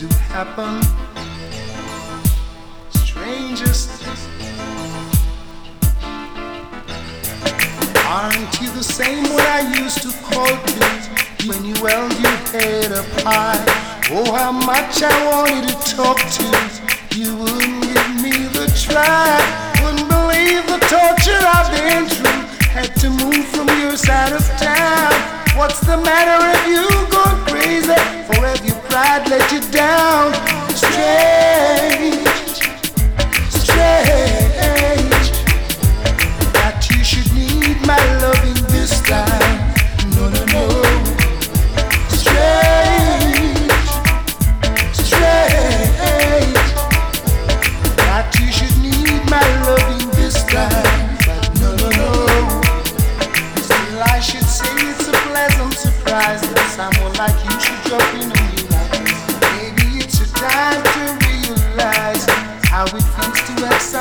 do happen. Strangest, aren't you the same one I used to call to when you held your head up high? Oh, how much I wanted to talk to you, wouldn't give me the try. Wouldn't believe the torture I've been through. Had to move from your side of town. What's the matter if you gone crazy? For have your pride let you down? Strange, strange, that you should need my loving this time. No, no, no. Strange, strange, that you should need my loving this time. But no, no, no. Still I should say it's a pleasant surprise that someone like you should drop in on me like this. Maybe it's a time to realize how it feels to have